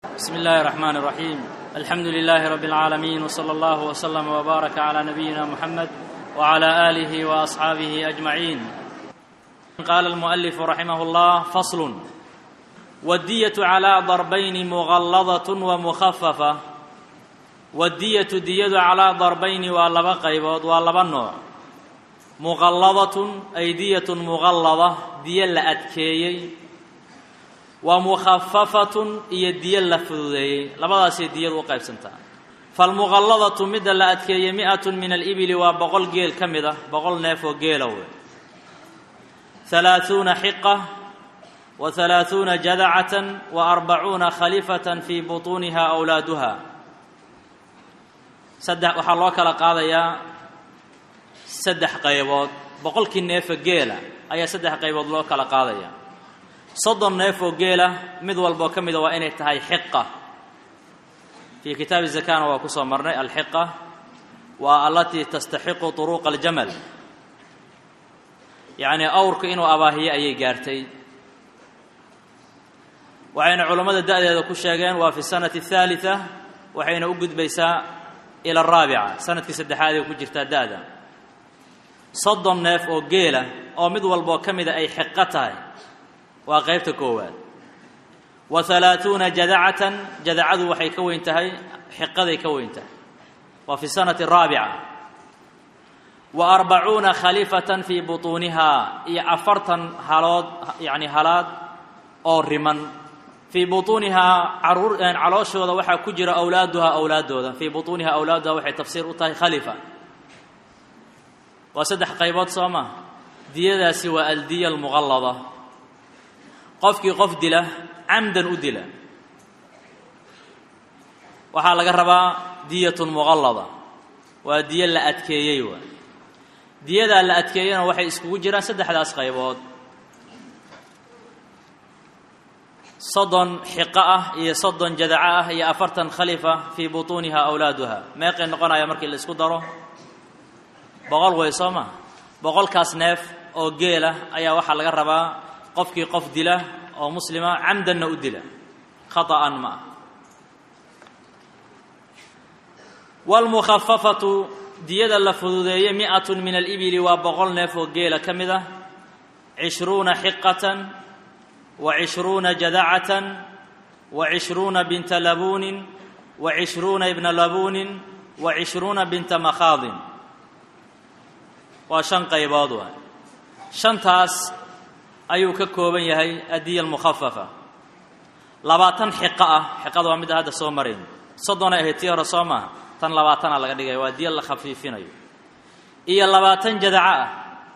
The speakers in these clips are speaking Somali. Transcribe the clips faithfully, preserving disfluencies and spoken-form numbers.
بسم الله الرحمن الرحيم. الحمد لله رب العالمين، وصلى الله وسلم وبارك على نبينا محمد وعلى آله وأصحابه أجمعين. قال المؤلف رحمه الله: فصل: والدية على ضربين مغلظة ومخففة. والدية دية على ضربين واللبا قيبود واللبا نوع. مغلظة أي دية مغلظة دية لأتكيي، ومخففة هي دية لفظية لبدا سي دية وقيب سنتا. فالمغلظة مد لأتكيي مئة من الإبل وبقول جيل كمدة بقول نيفو جيلو، ثلاثون حقة وثلاثون جذعة وأربعون خليفة في بطونها أولادها. سدح وحلوك لقاضيا سدح قيبود بقول كنيف جيلة أي سدح قيبود لوك لقاضيا صدر نيف جيلة مد والبو كمدة وإن تهي حقة. في كتاب الزكاة وكسو مرني الحقة والتي تستحق طرق الجمل، يعني أورك إنو أباهي أي جارتي. وعين علماء الدائرة هذا كشاجان وفي السنة الثالثة وحين أوجد بيساء إلى الرابعة سنة في سدحادي وكجرت دادا صدر نيف جيلة أو مد والبو كمدة أي حقتها وقيبت كواد. وثلاثون جذعة جذعة وحي كوينتهي حقذي كوينته وفي السنة الرابعة. وأربعون خليفة في بطونها يعفرتا هلاد يعني هلاد أو رمن في بطونها عرور يعني علوش وذا وحي كجر أولادها أولادها في بطونها أولادها وحي تفسير أتاي خليفة. وسدح قيبات صومة دية سوى الدية المغلظة qofkii qof dila camdan u dila waxaa laga rabaa diyatun mughallada, waa diya la adkeeyay. waa diyada la adkeeyana waxay iskugu jiraan saddexdaas qaybood: soddon xiqa ah iyo soddon jadaca ah iyo afartan khalifa fi butuniha awlaaduha. meeqay noqonaya markii la isku daro? boqol way soo ma boqolkaas neef oo geela ayaa waxaa laga rabaa qofkii qof dila oo muslima camdanna u dila khata'an ma. walmukhaffafatu diyada la fududeeyay mi'atun min al-ibili waa boqol neef oo geela ka mid ah, cishruuna xiqatan wa cishruuna jadacatan wa cishruuna binta labuunin wa cishruuna ibna labuunin wa cishruuna binta makhaadin. waa shan qaybood. waa shantaas ayuu ka kooban yahay adiya almukhaffafa. labaatan xiqa ah, xiqada waa mid hadda soo marin soddon ay tii hore soo maaha, tan labaatan laga dhigay waa diya la khafiifinayo. iyo labaatan jadaca ah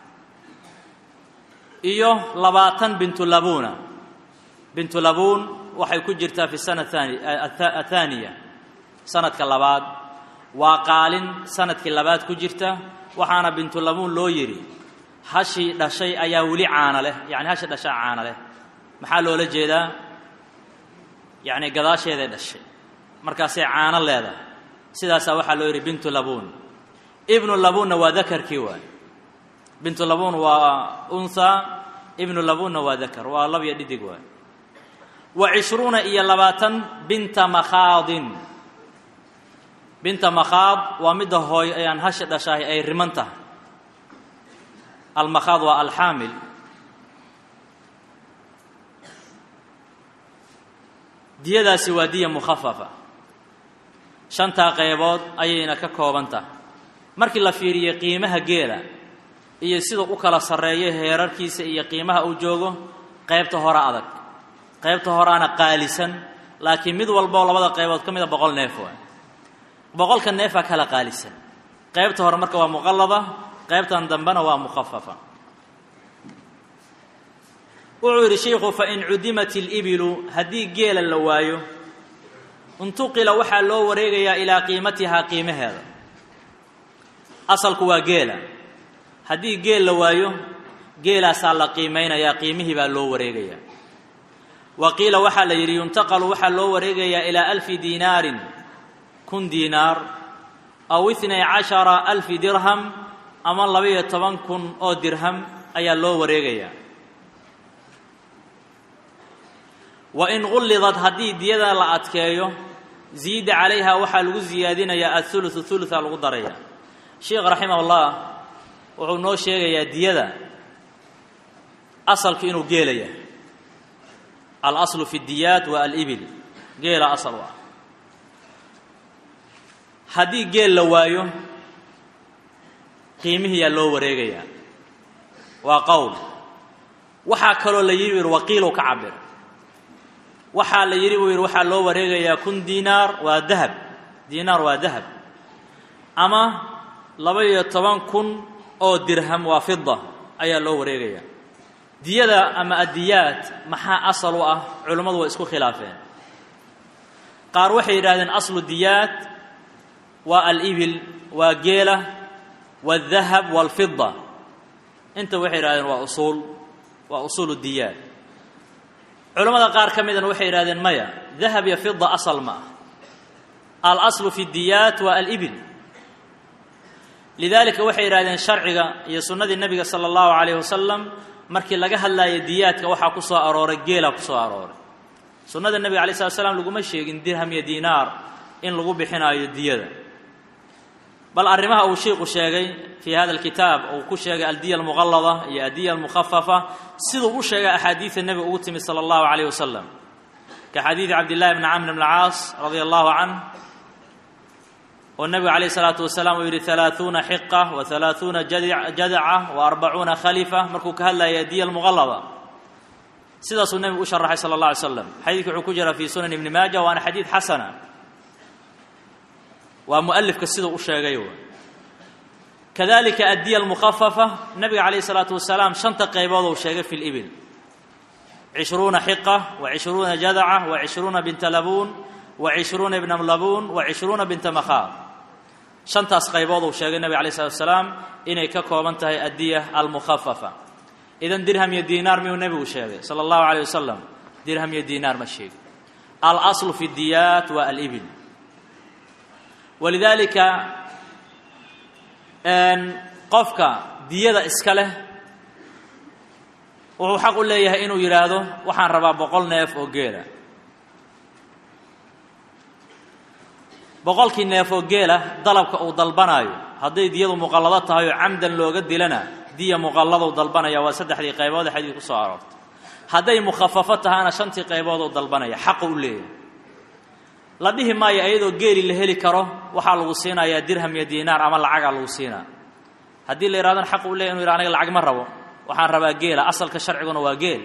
iyo labaatan bintu labuuna. bintu labuun waxay ku jirtaa fi sana athaniya sanadka labaad, waa qaalin sanadkii labaad ku jirta. waxaana bintu labuun loo yiri hashi dhashay ayaa wali caana leh, yani hashi dhashay caana leh. maxaa loola jeedaa? yani gadaasheeday dhashay markaasay caano leedahay, sidaasaa waxaa loo yidhi bintu labuun. ibnu labuunna waa dakarkii waay. bintu labuun waa unthaa, ibnu labuunna waa dakar, waa lab iyo dhidig waay. wa cishruuna iyo labaatan binta makhaadin. binta makhaad waa midda hooy ayaan hashi dhashahay ay riman tahay. المخاض والحامل. ديداسي waa diya mukhafafa. shanta qaybood ayayna ka koobanta. markii la fiiriyo qiimaha geela iyo sida uu kala sareeyo heerarkiisa iyo qiimaha uu joogo, qaybta hore adag, qaybta horeana qaalisan, laakiin mid walba labada qaybood kamid ah boqol neef waa. boqolka neef kala qaalisan. qaybta hore marka waa muqallada, qaybtan dambana waa mukhaffafa. wuxuu yidhi sheekhu: fain cudimat ilibilu, haddii geela la waayo, intuqila waxaa loo wareegayaa ilaa qiimatihaa qiimaheeda. asalku waa geela. haddii geel la waayo, geelaasaa la qiimaynayaa, qiimihii baa loo wareegayaa. wa qiila waxaa la yidhi yuntaqalu waxaa loo wareegayaa ilaa alfi diinaarin, kun diinaar, aw ithnay cashara alfi dirham, ama laba-iyo toban kun oo dirham ayaa loo wareegayaa. وإن غلظت هدي ديدا لا أتكيو زيد عليها وحا لغو زيادين يا الثلث الثلث لغو دريا شيخ رحمه الله وحو نو شيغ يا ديدا أصل كإنو جيليا الأصل في الديات والإبل جيل أصل واحد هدي جيل لوايو قيمه يا لو وريغيا وقول وحا كلو ليير وقيل وكعبر وحا ليير وحا لو وريغيا كن دينار وذهب دينار وذهب اما لبا iyo toban kun oo dirham wa fidda ayaa loo wareegaya diyada ama adiyat maxaa asal u ah culimadu way isku khilaafeen qaar waxay yiraahdeen aslu diyat wa al-ibil wa geela والذهب والفضة انت waxay yiraahdeen waa usul waa usul diyat culimada qaar kamidna waxay yiraahdeen maya dhahab iyo fidda asal ma al aslu fi diyat wa al ibil lidalika waxay yiraahdeen sharciga iyo sunnada nabiga sallallahu alayhi wasallam markii laga hadlayo diyaadka waxa ku soo arooray geela ku soo arooray sunnada nabiga alayhi wasallam lagu ma sheegin dirham iyo diinaar in lagu bixinayo diyada بل أرمها أو شيء شيء في هذا الكتاب أو كشيء الدية المغلظة هي الدية المخففة سيدو شيء أحاديث النبي أوتمي صلى الله عليه وسلم كحديث عبد الله بن عمرو بن العاص رضي الله عنه والنبي عليه الصلاة والسلام يريد ثلاثون حقة وثلاثون جدع جدعة وأربعون خليفة مركوك هلا هي الدية المغلظة سيدو النبي أشرح صلى الله عليه وسلم حديث عكوجر في سنن ابن ماجه وأنا حديث حسنة ومؤلف كسيده وشيغيو كذلك الدية المخففة النبي عليه الصلاة والسلام شنطة قيبوض وشيغي في الإبل عشرون حقة وعشرون جدعة وعشرون بنت لبون وعشرون ابن لبون وعشرون بنت مخاض شنطة قيبوض وشيغي النبي عليه الصلاة والسلام إني ككوبنتها الدية المخففة إذن درهم يدينار ميو النبي وشيغي صلى الله عليه وسلم درهم يدينار مشيغي الأصل في الديات والإبل ولذلك ان قفك ديده اسكله wuxuu xaq u leeyahay inuu yiraahdo waxaan rabaa boqol neef oo geela boqolkii neef oo geela dalabka uu dalbanayo haday diyadu muqallada tahay oo amdan looga dilana diya muqallada uu dalbanaya waa saddexdii qaybood xadiis ku soo aroortay haday mukhaffafo tahana shantii qaybood uu dalbanaya xaq u leeyahay la dhihi maayo ayadoo geeli la heli karo waxa lagu siinayaa dirham iyo diinaar ama lacag lagu siinaa hadii la yiraahdo xaq u leeyahay inuu yiraahdo lacag ma rabo waxaan rabaa geela asalka sharciguna waa geel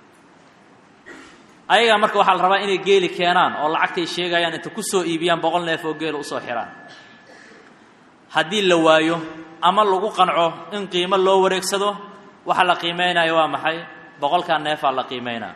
ayaga marka waxa la rabaa inay geeli keenaan oo lacagtay sheegayaan inta ku soo iibiyaan boqol neef oo geel u soo xiraan hadii la waayo ama lagu qanco in qiimo loo wareegsado waxa la qiimeynayo waa maxay boqolka neef la qiimeynaa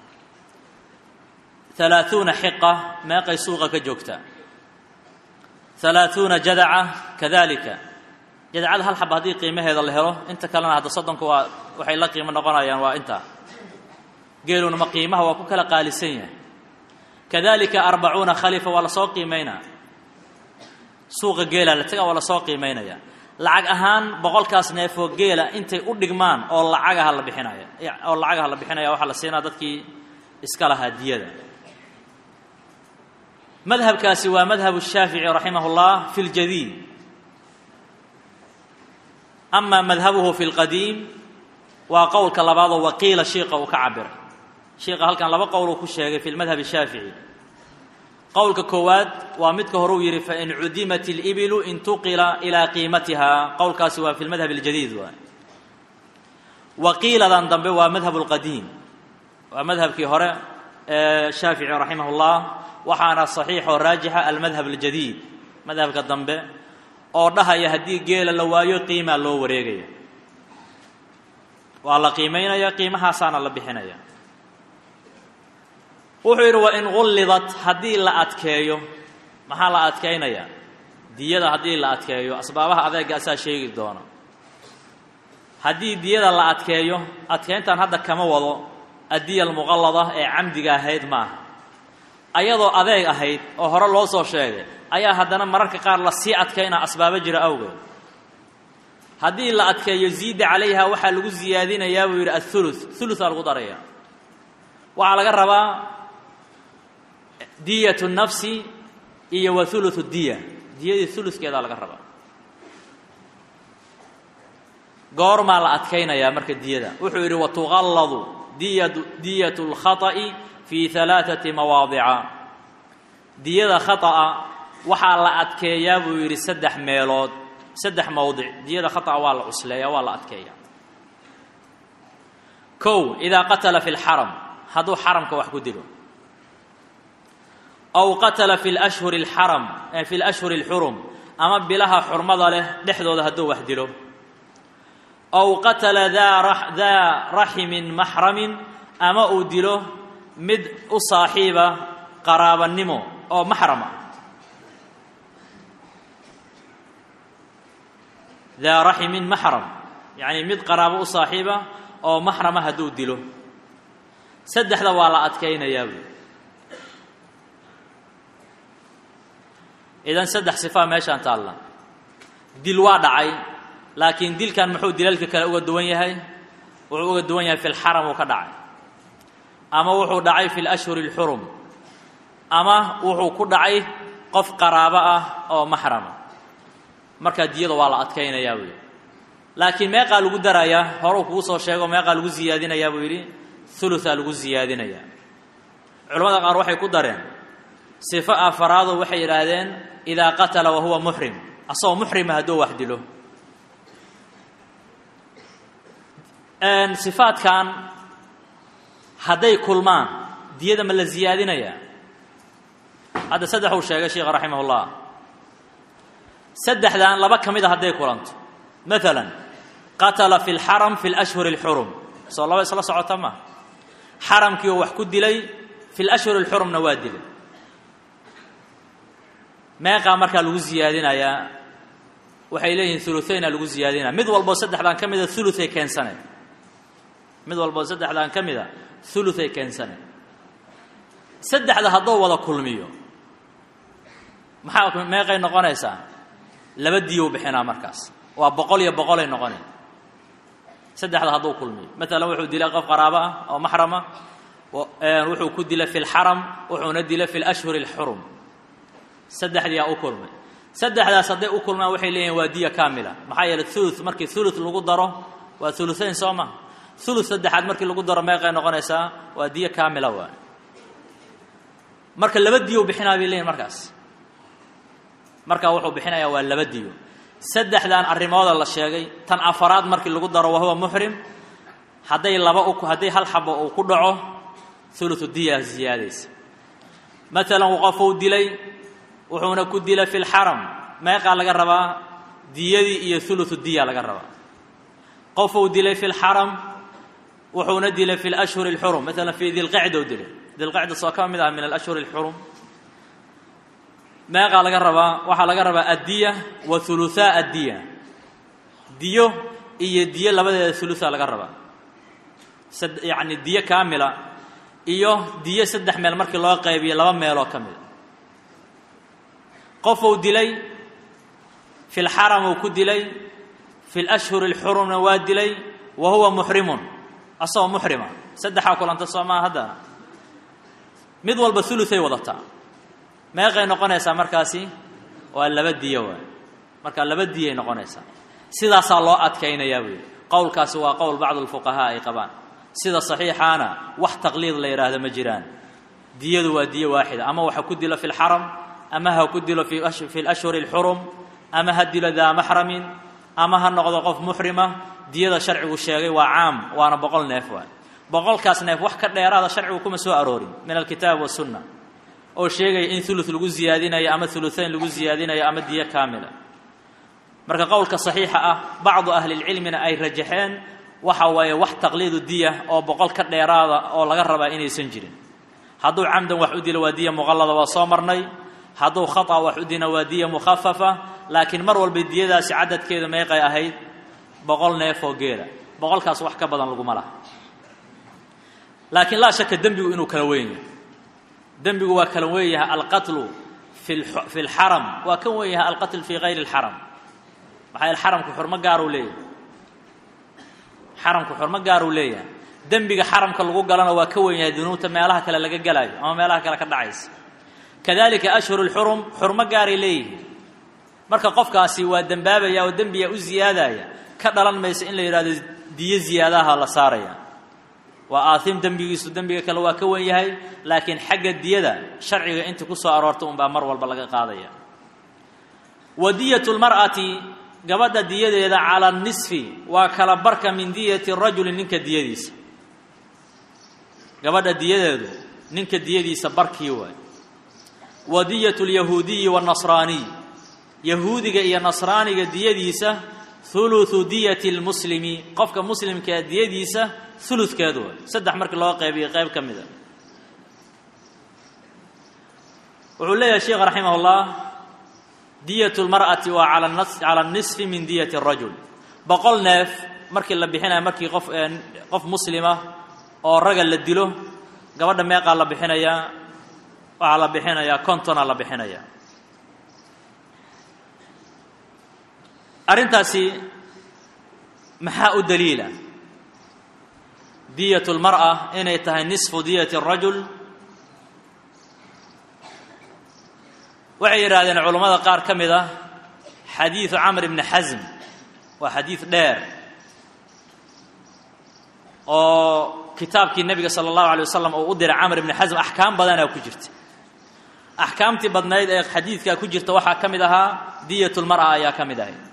ثلاثون حقة ما قيسوغا كجوكتا ثلاثون جدعة كذلك جدعة هل حب هذه قيمة هذا الهرو انت كلنا هذا صدنك وحي لا قيمة نقنا يعني وانت قالوا ما قيمة وكلا قالسية كذلك أربعون خليفة ولا سوق قيمينا سوق جيلة لتجا ولا سوق قيمينا يا لعج أهان بقول كاس نيفو جيلة انت أدقمان أو لعجها هلا بحنايا أو لعجها هلا بحنايا وحلا سينا دتكي اسكالها ديادة مذهب كاسي ومذهب الشافعي رحمه الله في الجديد أما مذهبه في القديم وقول كالبعض وقيل شيخ وكعبر شيخ هل كان لبا قوله كشيخ في المذهب الشافعي قول ككواد ومدك هروير فإن عدمت الإبل انتقل إلى قيمتها قول كاسي في المذهب الجديد وقيل ذنب ومذهب القديم ومذهب كهراء الشافعي رحمه الله وحانا صحيح وراجح المذهب الجديد مذهب كالضنبه oo dhahay hadii geela la waayo qiimo loo wareegayo waa la qiimeynaya qiimaha saana la bixinaya wuxuu yiri wa in gullidat hadii la adkeeyo maxaa la adkeynaya diyada hadii la adkeeyo asbaabaha adeega asaa sheegi doona hadii diyada la adkeeyo adkeyntan hadda kama wado adiya al-mughallada ee amdiga ahayd ma ayadoo adeeg ahayd oo hore loo soo sheegay ayaa haddana mararka qaar la sii adkayna asbaabo jira awgeed hadii la adkeeyo ziid calayha waxa lagu ziyaadinayaa buu yiri athuluth thuluth lagu daraya waxa laga rabaa diyatu nafsi iyo wa thuluthu diya diyadii thuluthkeeda laga rabaa goormaa la adkaynayaa marka diyada wuxuu yidhi watuqalladu diyatu diyatu lkhata'i fi halaathati mawaadica diyada khata'a waxaa la adkeeyaa buu yidhi saddex meelood saddex mawdic diyada khata'a waa la cusleeyaa waa la adkeeyaa kow idaa qatala fi lxaram hadduu xaramka wax ku dilo aw qatala fi lashhuri alxaram fi lashhuri alxurum ama bilaha xurmada leh dhexdooda hadduu wax dilo aw qatala daa raximin maxramin ama uu dilo mid u saaxiiba qaraabanimo oo maxrama daa raximin maxram yacni mid qaraabo u saaxiiba oo maxrama hadduu dilo saddexda waa la adkaynayaa buy idan saddex sifaa meeshaan taalla dil waa dhacay laakiin dilkan muxuu dilalka kale uga duwan yahay wuxuu uga duwan yahay fi lxaram uu ka dhacay ama wuxuu dhacay fi lashhuri alxurum ama wuxuu ku dhacay qof qaraabo ah oo maxrama markaa diyada waa la adkaynayaa buu yidhi laakiin meeqaa lagu darayaa horuu kugu soo sheego meeqaa lagu siyaadinayaa buu yidhi huluthaa lagu siyaadinayaa culamada qaar waxay ku dareen sifo afaraado waxay yidhaahdeen idaa qatala wa huwa muxrim asagoo muxrima hadduu wax dilo sifaadkan hadday kulmaan diyada ma la siyaadinayaa hadda saddex uu sheegay sheekha raximah ullah saddexdan laba ka mid a hadday kulanto maalan qatala fi lxaram fi lashhuri alxurum soo laba isla socota ma xaramkii oo wax ku dilay fi lashhuri alxurumna waa dilay meeqaa markaa lagu siyaadinayaa waxay leeyihiin huluthaynaa lagu siyaadinaya mid walboo saddexdan ka mida huluthay keensaneen mid walboo saddexdan ka mida huluthay keensaneen saddexda hadduu wada kulmiyo maxaa meeqay noqonaysaa laba diyow bixinaa markaas waa boqol iyo boqolay noqoneen saddexda hadduu kulmiyo maalan wuxuu dilay qof qaraabo ah oo maxrama wuxuu ku dilay fi lxaram wuxuuna dilay fi lashhuri alxurum saddexdiyaa u kulmay saddexdaas hadday u kulmaan waxay leeyihin waa diya kaamila maxaa yeelay thuluth markii thuluth lagu daro waa thuluthayn soo ma thuluth saddexaad markii lagu daro meeqay noqonaysaa waa diya kaamila waay marka laba diyow bixinaa bay leeyihin markaas markaa wuxuu bixinayaa waa laba diyo saddexdan arrimooda la sheegay tan afaraad markii lagu daro wahuwa muxrim hadday laba u hadday hal xabo uu ku dhaco thuluthu diya ziyaadaysa maalan uu qofuu dilay wuxuuna ku dilay fi lxaram meeqaa laga rabaa diyadii iyo thuluthu diya laga rabaa qofuu dilay fi lxaram wuxuuna dilay fi lashhuri alxurum maalan fi dilqacda u dilay dilqacda soo ka mid ah min alashhuri alxurum meeqaa laga rabaa waxaa laga rabaa addiya wa huluthaa addiya diyo iyo diyo labadeeda huluthaa laga rabaa yacni diyo kaamila iyo diyo saddex meel markii loo qaybiyo laba meeloo ka mida qofuu dilay fi lxaram uu ku dilay fi lashhuri alxurumna waa dilay wa huwa muxrimun asagoo muxrima saddexaa kulanta soo maa haddana mid walba huluthay wadataa meeqay noqonaysaa markaasi waa laba diyo waay markaa laba diyay noqonaysaa sidaasaa loo adkaynayaa buuyi qowlkaasi waa qowl bacdu alfuqahaa ay qabaan sida saxiixaana wax taqliid la yidhaahdo ma jiraan diyadu waa diyo waaxida ama waxa ku dilo fi lxaram ama ha ku dilo fi lashhuri alxurum ama ha dilo daa maxramin ama ha noqdo qof muxrima diyada sharcigu sheegay waa caam waana boqol neef waay boqolkaas neef wax ka dheeraada sharcigu kuma soo aroorin min alkitaab wasunna oo sheegaya in thuluth lagu siyaadinayo ama thuluthayn lagu siyaadinayo ama diyo kaamila marka qowlka saxiixa ah bacdu ahli lcilmina ay rajaxeen waxa waaye wax taqliidu diya oo boqol ka dheeraada oo laga rabaa inaysan jirin hadduu camdan wax u dilo waa diya muqallada waa soo marnay hadduu khata wax u dina waa diya mukhafafa laakiin mar walba diyadaasi cadadkeeda meeqay ahayd boqol neef oo geela boqolkaas wax ka badan laguma laha laakiin laa shaka dembigu inuu kala weyn yahay dembigu waa kala weyn yahay alqatlu fi lxaram waa kan weyn yahay alqatl fi gayri lxaram maxaa yeele xaramku xurmo gaaruu leeyahay xaramku xurmo gaaruu leeyahay dembiga xaramka lagu galana waa ka weyn yahay dunuubta meelaha kale laga gelaayo ama meelaha kale ka dhacaysa kadalika ashhuru lxurum xurmo gaaray leeyihiin marka qofkaasi waa dembaabaya oo dembiya u ziyaadaya ka dhalan maysa in la yidhahdo diyo ziyaadaha la saaraya waa aathim dembigiisu dembiga kale waa ka wan yahay laakiin xagga diyada sharciga inta ku soo aroorta unbaa mar walba laga qaadaya wadiyatu lmar'ati gabadha diyadeeda cala nisfi waa kala barka min diyati rajuli ninka diyadiisa gabadha diyadeedu ninka diyadiisa barkii waay wadiyatu lyahuudiyi waannasraaniy yahuudiga iyo nasraaniga diyadiisa huluthu diyati lmuslimi qofka muslimkaa diyadiisa huludkeedu waay saddex markii loo qaybiyo qayb ka mid a wuxuu leeyahay sheekh raximah ullah diyatu lmar'ati waa cala nisfi min diyati rajul boqol neef markii la bixinaya markii qof qof muslima oo raga la dilo gabadha meeqaa la bixinayaa waxaa la bixinayaa kontona la bixinaya arrintaasi maxaa u daliila diyatu lmar'a inay tahay nisfu diyati rajul waxay yidhaahdeen culammada qaar ka mid ah xadiidu camr ibni xasm waa xadiid dheer oo kitaabkii nebiga sala allahu alay wasalam uu u diray camr ibni xasm axkaam badanaa ku jirta axkaamtii badnayd ee xadiidkaa ku jirta waxaa ka mid ahaa diyatu lmar'a ayaa ka mid ahay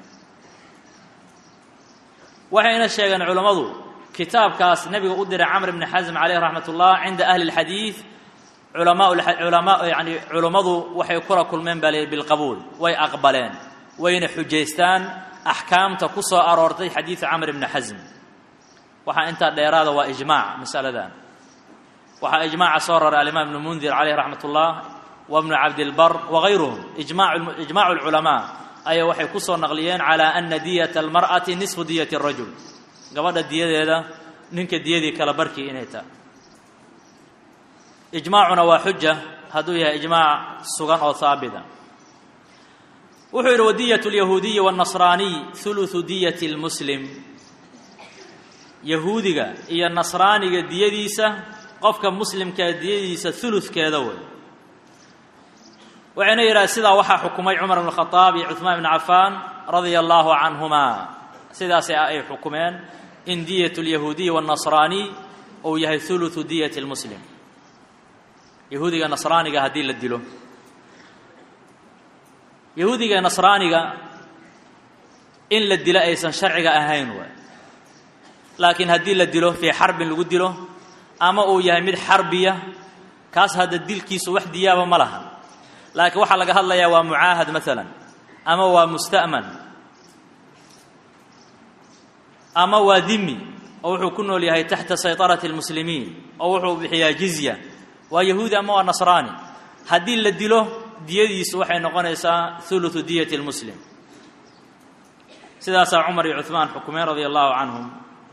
waxayna sheegeen culammadu kitaabkaas nebiga u diray camr ibni xasm calayh raxmat ullah cinda ahli اlxadiid ulamaa yani culammadu waxay kula kulmeen baa leeyihi bilqabuul way aqbaleen wayna xujaystaan axkaamta ku soo aroortay xadiidu camr ibni xasm waxaa intaa dheeraada waa ijmaac masaladan waxaa ijmaaca soo raray alimaam ibnu mundir calayh raxmat ullah wa bnu cabdilbar wagayruhum ijmaacu lculamaa ayaa waxay ku soo naqliyeen calaa ana diyata almar'ati nisfu diyati rajul gabadha diyadeeda ninka diyadii kala barkii inay tahay ijmaacuna waa xuja hadduu yahay ijmaac sugan oo haabita wuxuu yidhi wadiyatu lyahuudiyi waannasraaniy huluthu diyati lmuslim yahuudiga iyo nasraaniga diyadiisa qofka muslimkaa diyadiisa huludkeeda wey waxayna yidhaha sidaa waxaa xukumay cumar bn khadaab iyo cuhmaan bn cafaan radia allahu canhuma sidaasay ay xukumeen in diyatu lyahuudiyi waannasraaniy uu yahay huluthu diyati lmuslim yahuudiga nasraaniga haddii la dilo yahuudiga nasraaniga in la dilo aysan sharciga ahayn waay laakiin haddii la dilo fii xarbin lagu dilo ama uu yahay mid xarbiya kaas hadda dilkiisu wax diyaaba ma laha laakiin waxaa laga hadlayaa waa mucaahad maalan ama waa musta'man ama waa dimi oo wuxuu ku nool yahay taxta saytarati almuslimiin oo wuxuu bixiyaa jizya waa yahuudi ama waa nasraani haddii la dilo diyadiisu waxay noqonaysaa huluthu diyati lmuslim sidaasaa cumar iyo cuhmaan xukumeen radia allahu canhum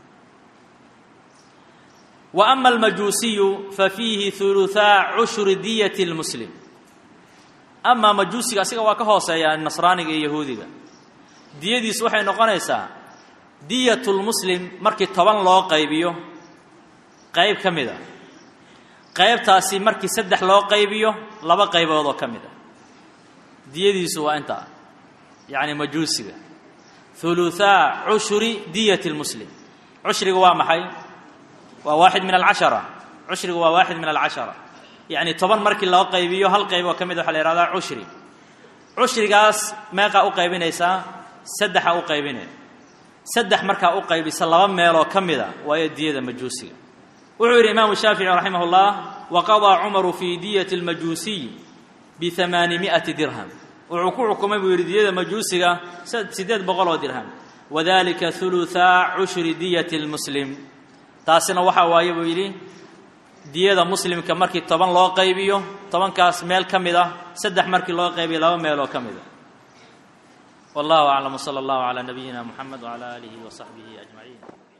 wa ama almajuusiyu fa fiihi huluthaa cushri diyati lmuslim amaa majuusiga asiga waa ka hooseeyaa nasraaniga iyo yahuudiga diyadiisu waxay noqonaysaa diyatu lmuslim markii toban loo qaybiyo qayb ka mid a qaybtaasi markii saddex loo qaybiyo laba qaybood oo ka mid a diyadiisu waa intaa yacni majuusiga huluthaa cushri diyati lmuslim cushriga waa maxay waa waaxid min alcashara cushriga waa waaxid min alcashara yacni toban markii loo qaybiyo hal qayb oo ka mid waxa la yihahdaa cushri cushrigaas meeqaa u qaybinaysaa saddexa u qaybinaya saddex markaa u qaybisa laba meeloo ka mida waayo diyada majuusiga wuxuu yidhi imaamu shaafici raximah اllah waqadaa cumaru fii diyati اlmajuusiy biamaani miati dirham wuxuu ku xukumay buu yidhi diyada majuusiga siddeed boqol oo dirham wadalika huluthaa cushri diyati lmuslim taasina waxaa waaye buu yidhi diyada muslimka markii toban loo qaybiyo tobankaas meel ka mid ah saddex markii loo qaybiyo laba meeloo ka mid a wallahu aclam wsala allahu calaa nabiyina muxamed wcala aalihi wasaxbihi ajmaciin